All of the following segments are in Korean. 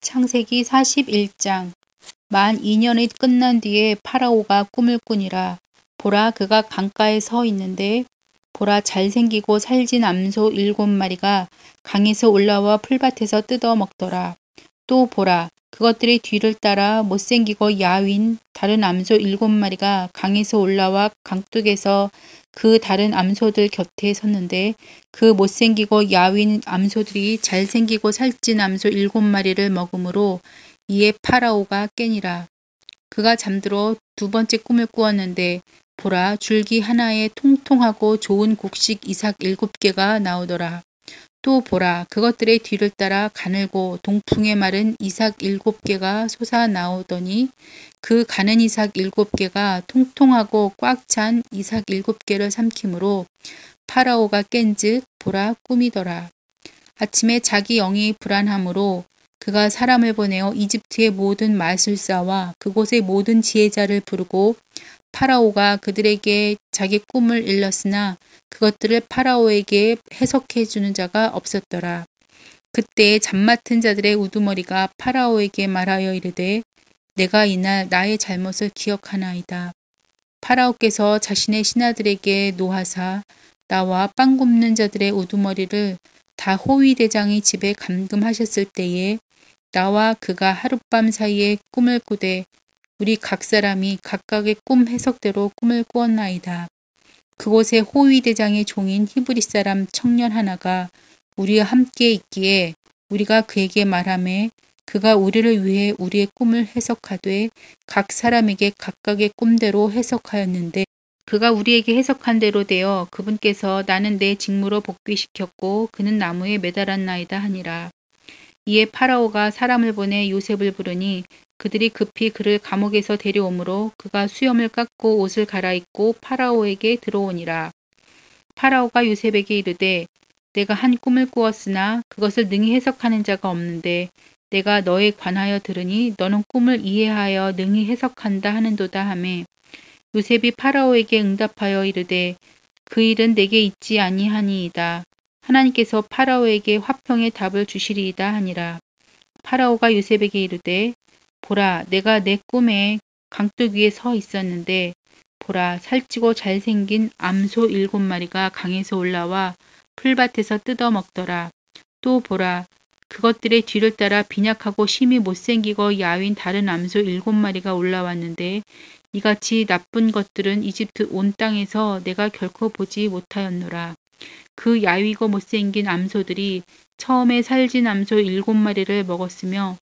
창세기 41장. 만 2년이 끝난 뒤에 파라오가 꿈을 꾸니라. 보라, 그가 강가에 서 있는데 보라, 잘생기고 살진 암소 7마리가 강에서 올라와 풀밭에서 뜯어 먹더라. 또 보라, 그것들의 뒤를 따라 못생기고 야윈 다른 암소 7마리가 강에서 올라와 강둑에서 그 다른 암소들 곁에 섰는데 그 못생기고 야윈 암소들이 잘생기고 살찐 암소 7마리를 먹으므로 이에 파라오가 깨니라. 그가 잠들어 두 번째 꿈을 꾸었는데 보라, 줄기 하나에 통통하고 좋은 곡식 이삭 7개가 나오더라. 또 보라, 그것들의 뒤를 따라 가늘고 동풍에 마른 이삭 7개가 솟아 나오더니 그 가는 이삭 7개가 통통하고 꽉 찬 이삭 7개를 삼키므로 파라오가 깬즉 보라, 꿈이더라. 아침에 자기 영이 불안함으로 그가 사람을 보내어 이집트의 모든 마술사와 그곳의 모든 지혜자를 부르고 파라오가 그들에게 자기 꿈을 일렀으나 그것들을 파라오에게 해석해 주는 자가 없었더라. 그때 잠 맡은 자들의 우두머리가 파라오에게 말하여 이르되 내가 이날 나의 잘못을 기억하나이다. 파라오께서 자신의 신하들에게 노하사 나와 빵 굽는 자들의 우두머리를 다 호위대장의 집에 감금하셨을 때에 나와 그가 하룻밤 사이에 꿈을 꾸되 우리 각 사람이 각각의 꿈 해석대로 꿈을 꾸었나이다. 그곳에 호위대장의 종인 히브리 사람 청년 하나가 우리와 함께 있기에 우리가 그에게 말하매 그가 우리를 위해 우리의 꿈을 해석하되 각 사람에게 각각의 꿈대로 해석하였는데 그가 우리에게 해석한 대로 되어 그분께서 나는 내 직무로 복귀시켰고 그는 나무에 매달았나이다 하니라. 이에 파라오가 사람을 보내 요셉을 부르니 그들이 급히 그를 감옥에서 데려오므로 그가 수염을 깎고 옷을 갈아입고 파라오에게 들어오니라. 파라오가 요셉에게 이르되 내가 한 꿈을 꾸었으나 그것을 능히 해석하는 자가 없는데 내가 너에 관하여 들으니 너는 꿈을 이해하여 능히 해석한다 하는도다 하매 요셉이 파라오에게 응답하여 이르되 그 일은 내게 있지 아니하니이다. 하나님께서 파라오에게 화평의 답을 주시리이다 하니라. 파라오가 요셉에게 이르되 보라, 내가 내 꿈에 강둑 위에 서 있었는데 보라, 살찌고 잘생긴 암소 7마리가 강에서 올라와 풀밭에서 뜯어 먹더라. 또 보라, 그것들의 뒤를 따라 빈약하고 심히 못생기고 야윈 다른 암소 7마리가 올라왔는데 이같이 나쁜 것들은 이집트 온 땅에서 내가 결코 보지 못하였노라. 그 야위고 못생긴 암소들이 처음에 살진 암소 7마리를 먹었으며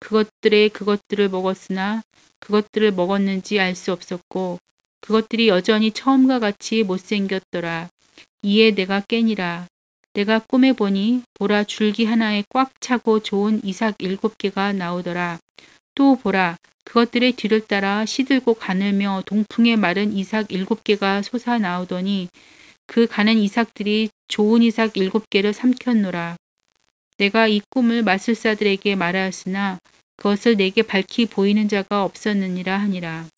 그것들을 먹었으나 그것들을 먹었는지 알 수 없었고 그것들이 여전히 처음과 같이 못생겼더라. 이에 내가 깨니라. 내가 꿈에 보니 보라, 줄기 하나에 꽉 차고 좋은 이삭 7개가 나오더라. 또 보라, 그것들의 뒤를 따라 시들고 가늘며 동풍에 마른 이삭 7개가 솟아 나오더니 그 가는 이삭들이 좋은 이삭 7개를 삼켰노라. 내가 이 꿈을 마술사들에게 말하였으나 그것을 내게 밝히 보이는 자가 없었느니라 하니라.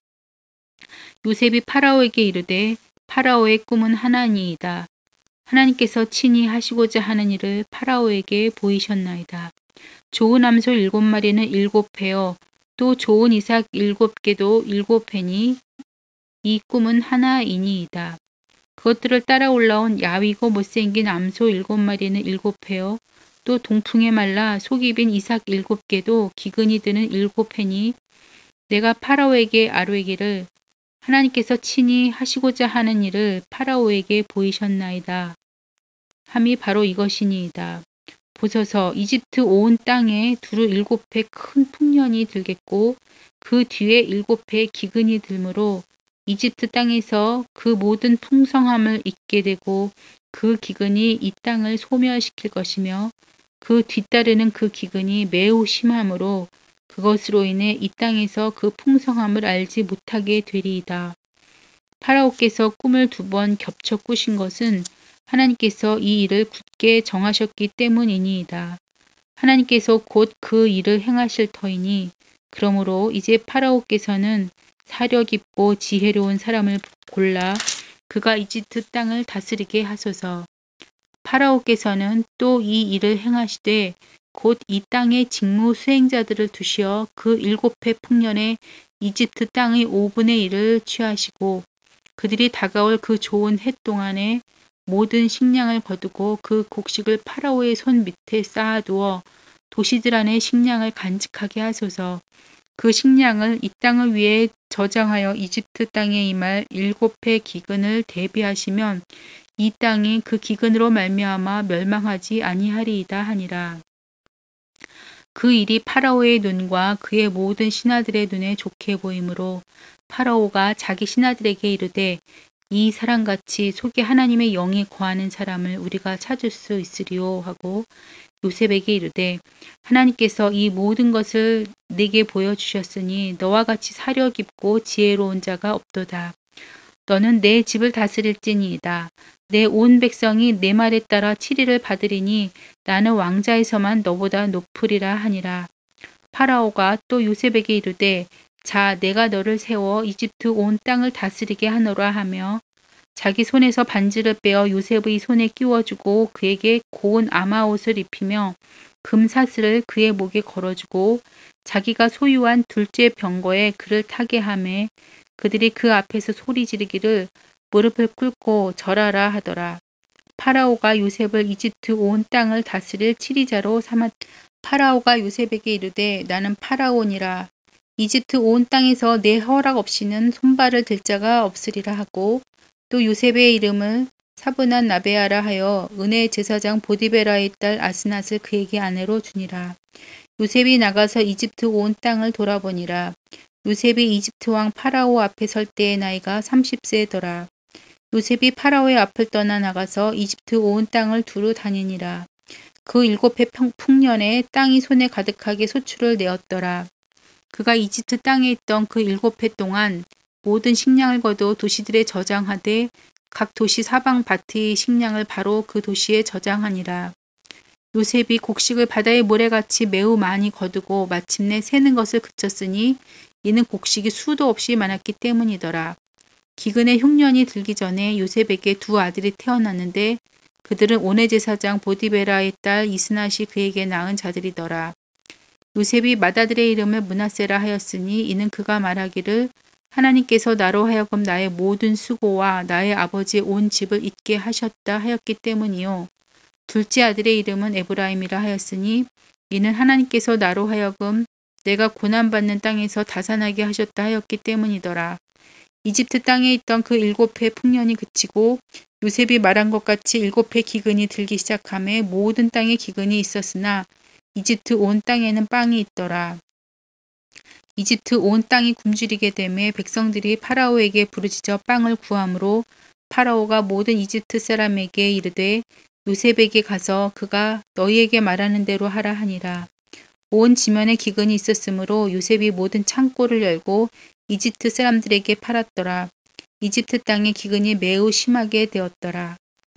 요셉이 파라오에게 이르되 파라오의 꿈은 하나니이다. 하나님께서 친히 하시고자 하는 일을 파라오에게 보이셨나이다. 좋은 암소 7마리는 7회요 또 좋은 이삭 7개도 7회니 이 꿈은 하나이니이다. 그것들을 따라 올라온 야위고 못생긴 암소 7마리는 7회요 또 동풍에 말라 속이 빈 이삭 7개도 기근이 드는 7회니 내가 파라오에게 아뢰기를 하나님께서 친히 하시고자 하는 일을 파라오에게 보이셨나이다. 함이 바로 이것이니이다. 보소서, 이집트 온 땅에 두루 7회 큰 풍년이 들겠고 그 뒤에 7회 기근이 들므로 이집트 땅에서 그 모든 풍성함을 잊게 되고 그 기근이 이 땅을 소멸시킬 것이며 그 뒤따르는 그 기근이 매우 심함으로 그것으로 인해 이 땅에서 그 풍성함을 알지 못하게 되리이다. 파라오께서 꿈을 2번 겹쳐 꾸신 것은 하나님께서 이 일을 굳게 정하셨기 때문이니이다. 하나님께서 곧 그 일을 행하실 터이니 그러므로 이제 파라오께서는 사려 깊고 지혜로운 사람을 골라 그가 이집트 땅을 다스리게 하소서. 파라오께서는 또 이 일을 행하시되 곧 이 땅의 직무 수행자들을 두시어 그 7해 풍년에 이집트 땅의 5분의 1을 취하시고 그들이 다가올 그 좋은 해 동안에 모든 식량을 거두고 그 곡식을 파라오의 손 밑에 쌓아두어 도시들 안에 식량을 간직하게 하소서. 그 식량을 이 땅을 위해 저장하여 이집트 땅에 임할 7해 기근을 대비하시면 이 땅이 그 기근으로 말미암아 멸망하지 아니하리이다 하니라. 그 일이 파라오의 눈과 그의 모든 신하들의 눈에 좋게 보이므로 파라오가 자기 신하들에게 이르되 이 사람같이 속에 하나님의 영이 거하는 사람을 우리가 찾을 수 있으리요 하고 요셉에게 이르되 하나님께서 이 모든 것을 내게 보여주셨으니 너와 같이 사려 깊고 지혜로운 자가 없도다. 너는 내 집을 다스릴지니이다. 내 온 백성이 내 말에 따라 치리를 받으리니 나는 왕자에서만 너보다 높으리라 하니라. 파라오가 또 요셉에게 이르되 자 내가 너를 세워 이집트 온 땅을 다스리게 하노라 하며 자기 손에서 반지를 빼어 요셉의 손에 끼워주고 그에게 고운 아마옷을 입히며 금사슬을 그의 목에 걸어주고 자기가 소유한 둘째 병거에 그를 타게 하매 그들이 그 앞에서 소리 지르기를 무릎을 꿇고 절하라 하더라. 파라오가 요셉을 이집트 온 땅을 다스릴 치리자로 삼았. 파라오가 요셉에게 이르되 나는 파라오니라. 이집트 온 땅에서 내 허락 없이는 손발을 들 자가 없으리라 하고 또 요셉의 이름을 사브낫 나베아라 하여 은혜 제사장 보디베라의 딸 아스낫을 그에게 아내로 주니라. 요셉이 나가서 이집트 온 땅을 돌아보니라. 요셉이 이집트 왕 파라오 앞에 설 때의 나이가 30세더라. 요셉이 파라오의 앞을 떠나 나가서 이집트 온 땅을 두루 다니니라. 그 7해 풍년에 땅이 손에 가득하게 소출을 내었더라. 그가 이집트 땅에 있던 그 7해 동안 모든 식량을 거두 도시들에 저장하되 각 도시 사방 밭의 식량을 바로 그 도시에 저장하니라. 요셉이 곡식을 바다의 모래같이 매우 많이 거두고 마침내 새는 것을 그쳤으니 이는 곡식이 수도 없이 많았기 때문이더라. 기근의 흉년이 들기 전에 요셉에게 두 아들이 태어났는데 그들은 온외제사장 보디베라의 딸 이스낫이 그에게 낳은 자들이더라. 요셉이 맏아들의 이름을 므낫세라 하였으니 이는 그가 말하기를 하나님께서 나로 하여금 나의 모든 수고와 나의 아버지의 온 집을 잊게 하셨다 하였기 때문이요. 둘째 아들의 이름은 에브라임이라 하였으니 이는 하나님께서 나로 하여금 내가 고난받는 땅에서 다산하게 하셨다 하였기 때문이더라. 이집트 땅에 있던 그 7해 풍년이 그치고 요셉이 말한 것 같이 7해 기근이 들기 시작하며 모든 땅에 기근이 있었으나 이집트 온 땅에는 빵이 있더라. 이집트 온 땅이 굶주리게 되매 백성들이 파라오에게 부르짖어 빵을 구하므로 파라오가 모든 이집트 사람에게 이르되 요셉에게 가서 그가 너희에게 말하는 대로 하라 하니라. 온 지면에 기근이 있었으므로 요셉이 모든 창고를 열고 이집트 사람들에게 팔았더라. 이집트 땅의 기근이 매우 심하게 되었더라.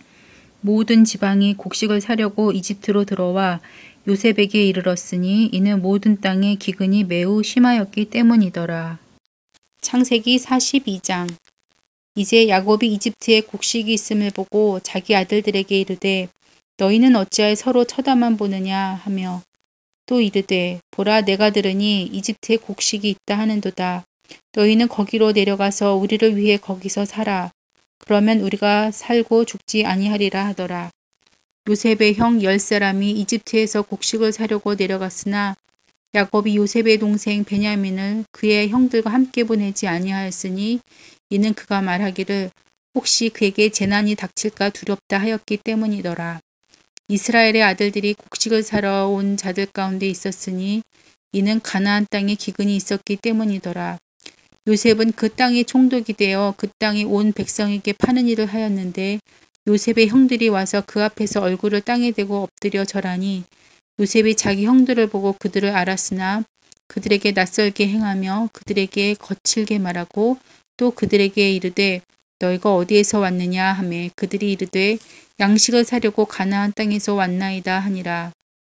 모든 지방이 곡식을 사려고 이집트로 들어와 요셉에게 이르렀으니 이는 모든 땅의 기근이 매우 심하였기 때문이더라. 창세기 42장. 이제 야곱이 이집트에 곡식이 있음을 보고 자기 아들들에게 이르되 너희는 어찌하여 서로 쳐다만 보느냐 하며 또 이르되 보라 내가 들으니 이집트에 곡식이 있다 하는도다. 너희는 거기로 내려가서 우리를 위해 거기서 살아. 그러면 우리가 살고 죽지 아니하리라 하더라. 요셉의 형 10사람이 이집트에서 곡식을 사려고 내려갔으나 야곱이 요셉의 동생 베냐민을 그의 형들과 함께 보내지 아니하였으니 이는 그가 말하기를 혹시 그에게 재난이 닥칠까 두렵다 하였기 때문이더라. 이스라엘의 아들들이 곡식을 사러 온 자들 가운데 있었으니 이는 가나안 땅에 기근이 있었기 때문이더라. 요셉은 그 땅에 총독이 되어 그 땅에 온 백성에게 파는 일을 하였는데 요셉의 형들이 와서 그 앞에서 얼굴을 땅에 대고 엎드려 절하니 요셉이 자기 형들을 보고 그들을 알았으나 그들에게 낯설게 행하며 그들에게 거칠게 말하고 또 그들에게 이르되 너희가 어디에서 왔느냐 하매 그들이 이르되 양식을 사려고 가나안 땅에서 왔나이다 하니라.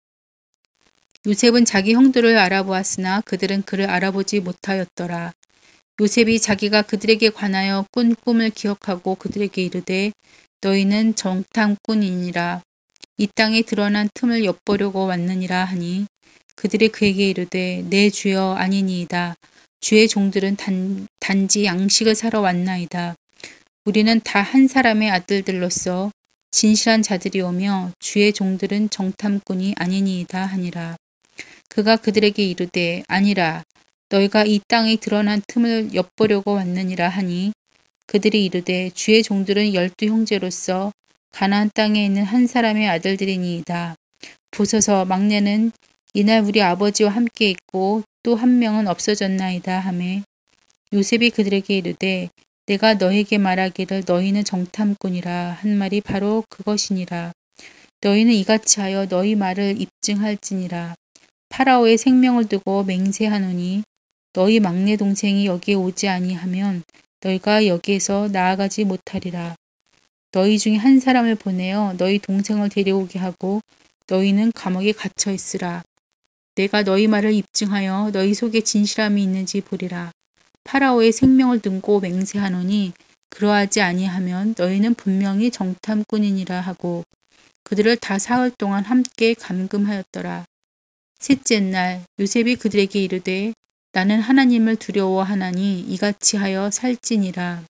요셉은 자기 형들을 알아보았으나 그들은 그를 알아보지 못하였더라. 요셉이 자기가 그들에게 관하여 꾼 꿈을 기억하고 그들에게 이르되 너희는 정탐꾼이니라. 이 땅에 드러난 틈을 엿보려고 왔느니라 하니 그들이 그에게 이르되 내 주여 아니니이다. 주의 종들은 단지 양식을 사러 왔나이다. 우리는 다 한 사람의 아들들로서 진실한 자들이오며 주의 종들은 정탐꾼이 아니니이다 하니라. 그가 그들에게 이르되 아니라 너희가 이 땅에 드러난 틈을 엿보려고 왔느니라 하니 그들이 이르되 주의 종들은 12 형제로서 가나안 땅에 있는 한 사람의 아들들이니이다. 보소서 막내는 이날 우리 아버지와 함께 있고 또 한 명은 없어졌나이다 하매 요셉이 그들에게 이르되 내가 너에게 말하기를 너희는 정탐꾼이라 한 말이 바로 그것이니라. 너희는 이같이 하여 너희 말을 입증할지니라. 파라오의 생명을 두고 맹세하노니 너희 막내 동생이 여기에 오지 아니하면 너희가 여기에서 나아가지 못하리라. 너희 중에 한 사람을 보내어 너희 동생을 데려오게 하고 너희는 감옥에 갇혀 있으라. 내가 너희 말을 입증하여 너희 속에 진실함이 있는지 보리라. 파라오의 생명을 등고 맹세하노니 그러하지 아니하면 너희는 분명히 정탐꾼이니라 하고 그들을 다 사흘 동안 함께 감금하였더라. 셋째 날 요셉이 그들에게 이르되 나는 하나님을 두려워하나니 이같이 하여 살지니라.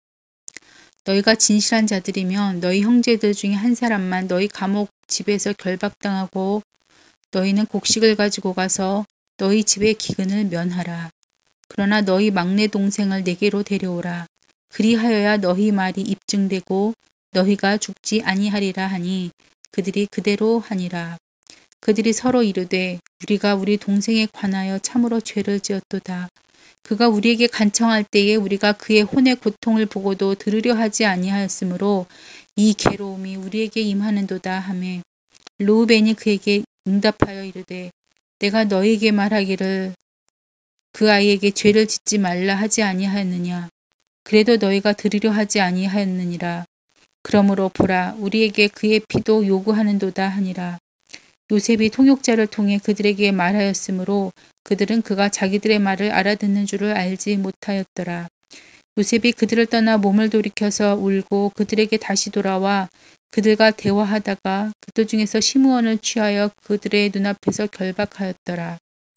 너희가 진실한 자들이면 너희 형제들 중에 한 사람만 너희 감옥 집에서 결박당하고 너희는 곡식을 가지고 가서 너희 집의 기근을 면하라. 그러나 너희 막내 동생을 내게로 데려오라. 그리하여야 너희 말이 입증되고 너희가 죽지 아니하리라 하니 그들이 그대로 하니라. 그들이 서로 이르되 우리가 우리 동생에 관하여 참으로 죄를 지었도다. 그가 우리에게 간청할 때에 우리가 그의 혼의 고통을 보고도 들으려 하지 아니하였으므로 이 괴로움이 우리에게 임하는도다 하매 르우벤이 그에게 응답하여 이르되 내가 너희에게 말하기를 그 아이에게 죄를 짓지 말라 하지 아니하였느냐. 그래도 너희가 들으려 하지 아니하였느니라. 그러므로 보라 우리에게 그의 피도 요구하는도다 하니라. 요셉이 통역자를 통해 그들에게 말하였으므로 그들은 그가 자기들의 말을 알아듣는 줄을 알지 못하였더라. 요셉이 그들을 떠나 몸을 돌이켜서 울고 그들에게 다시 돌아와 그들과 대화하다가 그들 중에서 시므온을 취하여 그들의 눈앞에서 결박하였더라.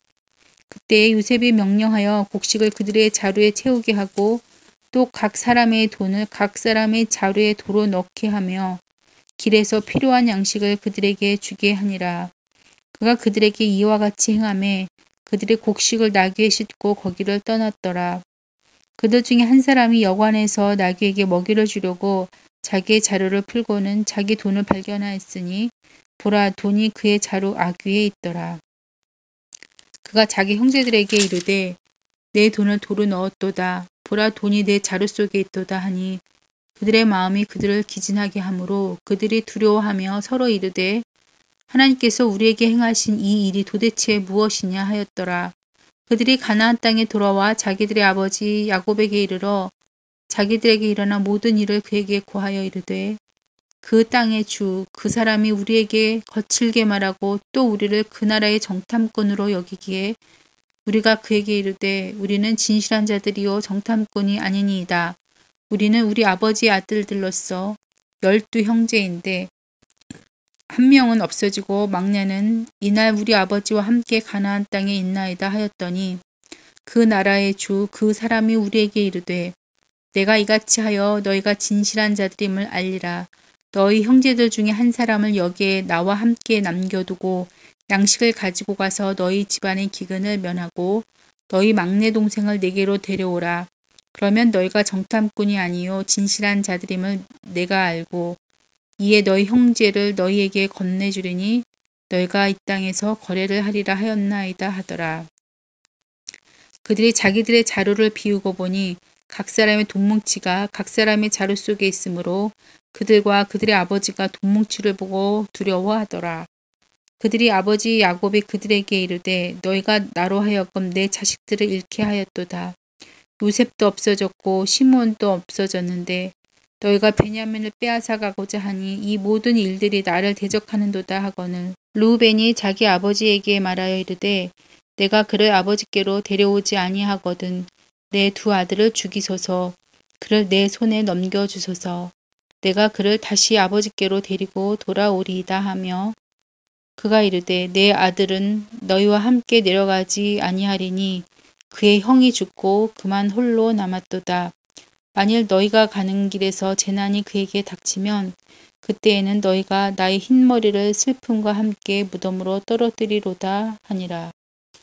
그때 요셉이 명령하여 곡식을 그들의 자루에 채우게 하고 또 각 사람의 돈을 각 사람의 자루에 도로 넣게 하며 길에서 필요한 양식을 그들에게 주게 하니라. 그가 그들에게 이와 같이 행하매 그들의 곡식을 나귀에 싣고 거기를 떠났더라. 그들 중에 한 사람이 여관에서 나귀에게 먹이를 주려고 자기의 자루를 풀고는 자기 돈을 발견하였으니 보라 돈이 그의 자루 아귀에 있더라. 그가 자기 형제들에게 이르되 내 돈을 도로 넣었도다. 보라 돈이 내 자루 속에 있도다 하니 그들의 마음이 그들을 기진하게 하므로 그들이 두려워하며 서로 이르되 하나님께서 우리에게 행하신 이 일이 도대체 무엇이냐 하였더라. 그들이 가나안 땅에 돌아와 자기들의 아버지 야곱에게 이르러 자기들에게 일어난 모든 일을 그에게 고하여 이르되 그 땅의 주 그 사람이 우리에게 거칠게 말하고 또 우리를 그 나라의 정탐꾼으로 여기기에 우리가 그에게 이르되 우리는 진실한 자들이요 정탐꾼이 아니니이다. 우리는 우리 아버지의 아들들로서 12 형제인데 한 명은 없어지고 막내는 이날 우리 아버지와 함께 가나안 땅에 있나이다 하였더니 그 나라의 주 그 사람이 우리에게 이르되 내가 이같이 하여 너희가 진실한 자들임을 알리라. 너희 형제들 중에 한 사람을 여기에 나와 함께 남겨두고 양식을 가지고 가서 너희 집안의 기근을 면하고 너희 막내 동생을 내게로 데려오라. 그러면 너희가 정탐꾼이 아니요 진실한 자들임을 내가 알고 이에 너희 형제를 너희에게 건네주리니 너희가 이 땅에서 거래를 하리라 하였나이다 하더라. 그들이 자기들의 자루를 비우고 보니 각 사람의 돈뭉치가 각 사람의 자루 속에 있으므로 그들과 그들의 아버지가 돈뭉치를 보고 두려워하더라. 그들이 아버지 야곱이 그들에게 이르되 너희가 나로 하여금 내 자식들을 잃게 하였도다. 요셉도 없어졌고 시므온도 없어졌는데 너희가 베냐민을 빼앗아 가고자 하니 이 모든 일들이 나를 대적하는도다 하거늘 르우벤이 자기 아버지에게 말하여 이르되 내가 그를 아버지께로 데려오지 아니하거든 내 두 아들을 죽이소서 그를 내 손에 넘겨주소서. 내가 그를 다시 아버지께로 데리고 돌아오리이다 하며 그가 이르되 내 아들은 너희와 함께 내려가지 아니하리니 그의 형이 죽고 그만 홀로 남았도다. 만일 너희가 가는 길에서 재난이 그에게 닥치면 그때에는 너희가 나의 흰머리를 슬픔과 함께 무덤으로 떨어뜨리로다 하니라.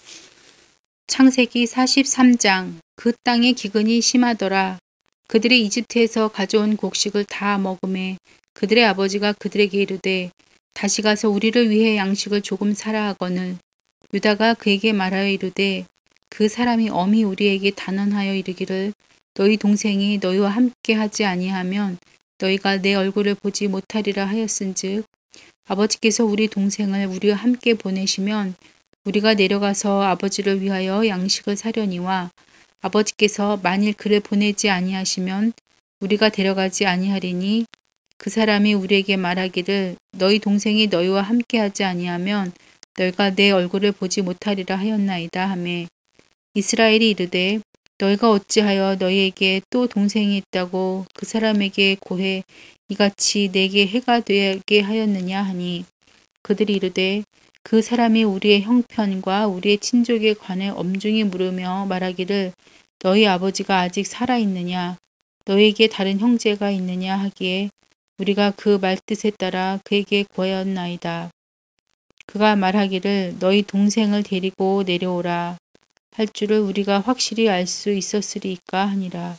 창세기 43장. 그 땅의 기근이 심하더라. 그들이 이집트에서 가져온 곡식을 다 먹음에 그들의 아버지가 그들에게 이르되 다시 가서 우리를 위해 양식을 조금 사라 하거늘 유다가 그에게 말하여 이르되 그 사람이 엄히 우리에게 단언하여 이르기를 너희 동생이 너희와 함께 하지 아니하면 너희가 내 얼굴을 보지 못하리라 하였은즉 아버지께서 우리 동생을 우리와 함께 보내시면 우리가 내려가서 아버지를 위하여 양식을 사려니와 아버지께서 만일 그를 보내지 아니하시면 우리가 데려가지 아니하리니 그 사람이 우리에게 말하기를 너희 동생이 너희와 함께하지 아니하면 너희가 내 얼굴을 보지 못하리라 하였나이다 하매 이스라엘이 이르되 너희가 어찌하여 너희에게 또 동생이 있다고 그 사람에게 고해 이같이 내게 해가 되게 하였느냐 하니 그들이 이르되 그 사람이 우리의 형편과 우리의 친족에 관해 엄중히 물으며 말하기를 너희 아버지가 아직 살아있느냐 너희에게 다른 형제가 있느냐 하기에 우리가 그 말뜻에 따라 그에게 고하였나이다. 그가 말하기를 너희 동생을 데리고 내려오라 할 줄을 우리가 확실히 알 수 있었으리까 하니라.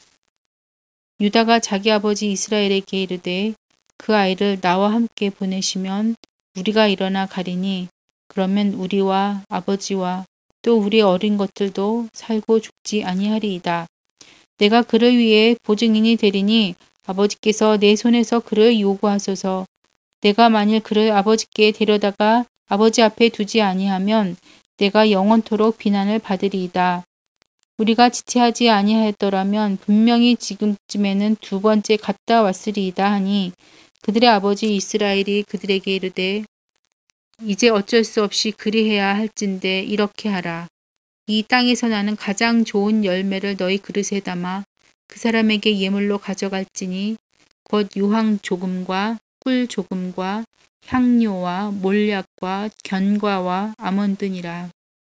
유다가 자기 아버지 이스라엘에게 이르되 그 아이를 나와 함께 보내시면 우리가 일어나 가리니 그러면 우리와 아버지와 또 우리의 어린 것들도 살고 죽지 아니하리이다. 내가 그를 위해 보증인이 되리니 아버지께서 내 손에서 그를 요구하소서. 내가 만일 그를 아버지께 데려다가 아버지 앞에 두지 아니하면 내가 영원토록 비난을 받으리이다. 우리가 지체하지 아니하였더라면 분명히 지금쯤에는 두 번째 갔다 왔으리이다 하니 그들의 아버지 이스라엘이 그들에게 이르되 이제 어쩔 수 없이 그리해야 할진대 이렇게 하라. 이 땅에서 나는 가장 좋은 열매를 너희 그릇에 담아 그 사람에게 예물로 가져갈지니 곧 유황 조금과 꿀 조금과 향료와 몰약과 견과와 아몬드니라.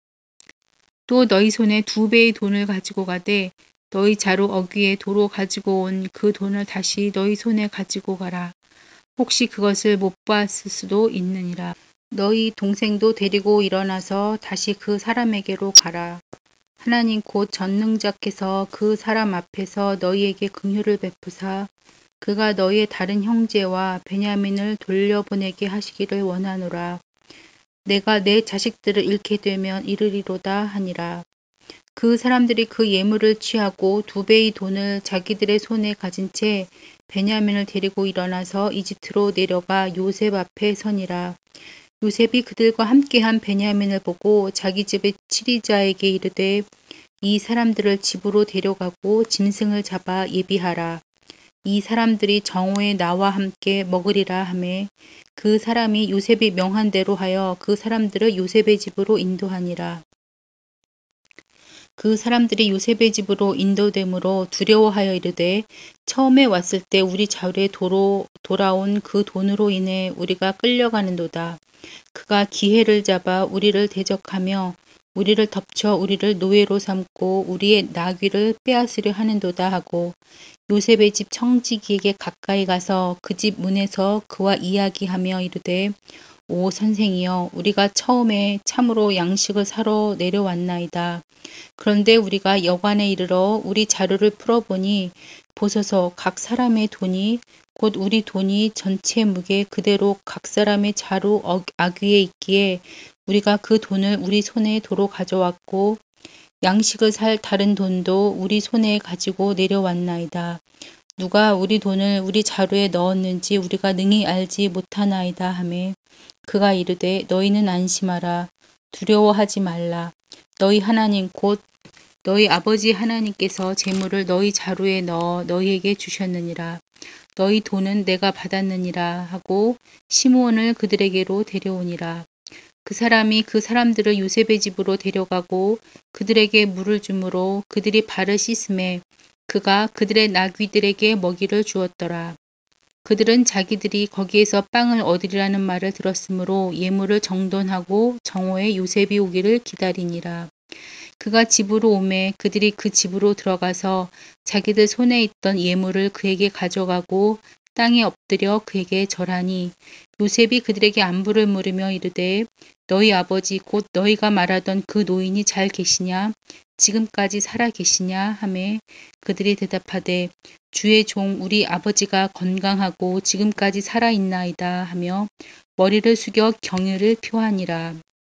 또 너희 손에 2배의 돈을 가지고 가되 너희 자루 어귀에 도로 가지고 온 그 돈을 다시 너희 손에 가지고 가라. 혹시 그것을 못 봤을 수도 있느니라. 너희 동생도 데리고 일어나서 다시 그 사람에게로 가라. 하나님 곧 전능자께서 그 사람 앞에서 너희에게 긍휼을 베푸사 그가 너희의 다른 형제와 베냐민을 돌려보내게 하시기를 원하노라. 내가 내 자식들을 잃게 되면 이르리로다 하니라. 그 사람들이 그 예물을 취하고 2배의 돈을 자기들의 손에 가진 채 베냐민을 데리고 일어나서 이집트로 내려가 요셉 앞에 서니라. 요셉이 그들과 함께한 베냐민을 보고 자기 집의 치리자에게 이르되 이 사람들을 집으로 데려가고 짐승을 잡아 예비하라. 이 사람들이 정오에 나와 함께 먹으리라 하매 그 사람이 요셉이 명한 대로 하여 그 사람들을 요셉의 집으로 인도하니라. 그 사람들이 요셉의 집으로 인도됨으로 두려워하여 이르되 처음에 왔을 때 우리 자루에 돌아온 그 돈으로 인해 우리가 끌려가는도다. 그가 기회를 잡아 우리를 대적하며 우리를 덮쳐 우리를 노예로 삼고 우리의 나귀를 빼앗으려 하는도다 하고 요셉의 집 청지기에게 가까이 가서 그 집 문에서 그와 이야기하며 이르되 오 선생이여 우리가 처음에 참으로 양식을 사러 내려왔나이다. 그런데 우리가 여관에 이르러 우리 자루를 풀어보니 보소서 각 사람의 돈이 곧 우리 돈이 전체 무게 그대로 각 사람의 자루 아귀에 있기에 우리가 그 돈을 우리 손에 도로 가져왔고 양식을 살 다른 돈도 우리 손에 가지고 내려왔나이다. 누가 우리 돈을 우리 자루에 넣었는지 우리가 능히 알지 못하나이다 하매 그가 이르되 너희는 안심하라. 두려워하지 말라. 너희 하나님 곧 너희 아버지 하나님께서 재물을 너희 자루에 넣어 너희에게 주셨느니라. 너희 돈은 내가 받았느니라 하고 시므온을 그들에게로 데려오니라. 그 사람이 그 사람들을 요셉의 집으로 데려가고 그들에게 물을 주므로 그들이 발을 씻음에 그가 그들의 나귀들에게 먹이를 주었더라. 그들은 자기들이 거기에서 빵을 얻으리라는 말을 들었으므로 예물을 정돈하고 정오에 요셉이 오기를 기다리니라. 그가 집으로 오매 그들이 그 집으로 들어가서 자기들 손에 있던 예물을 그에게 가져가고 땅에 엎드려 그에게 절하니 요셉이 그들에게 안부를 물으며 이르되 너희 아버지 곧 너희가 말하던 그 노인이 잘 계시냐 지금까지 살아 계시냐 하매 그들이 대답하되 주의 종 우리 아버지가 건강하고 지금까지 살아 있나이다 하며 머리를 숙여 경의를 표하니라.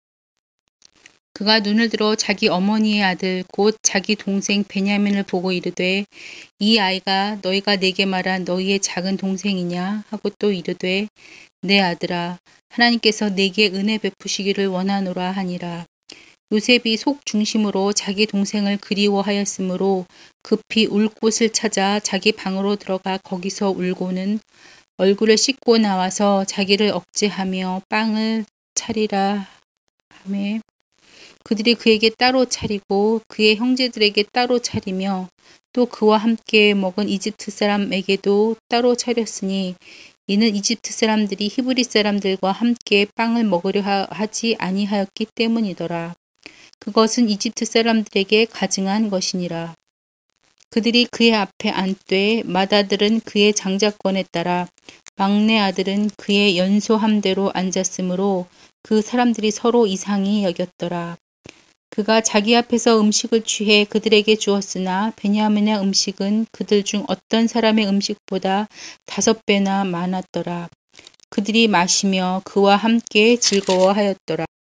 그가 눈을 들어 자기 어머니의 아들 곧 자기 동생 베냐민을 보고 이르되 이 아이가 너희가 내게 말한 너희의 작은 동생이냐 하고 또 이르되 내 아들아 하나님께서 내게 은혜 베푸시기를 원하노라 하니라. 요셉이 속 중심으로 자기 동생을 그리워하였으므로 급히 울 곳을 찾아 자기 방으로 들어가 거기서 울고는 얼굴을 씻고 나와서 자기를 억제하며 빵을 차리라 하매 그들이 그에게 따로 차리고 그의 형제들에게 따로 차리며 또 그와 함께 먹은 이집트 사람에게도 따로 차렸으니 이는 이집트 사람들이 히브리 사람들과 함께 빵을 먹으려 하지 아니하였기 때문이더라. 그것은 이집트 사람들에게 가증한 것이니라. 그들이 그의 앞에 앉되 맏아들은 그의 장자권에 따라 막내 아들은 그의 연소함대로 앉았으므로 그 사람들이 서로 이상히 여겼더라. 그가 자기 앞에서 음식을 취해 그들에게 주었으나 베냐민의 음식은 그들 중 어떤 사람의 음식보다 5배나 많았더라. 그들이 마시며 그와 함께 즐거워하였더라.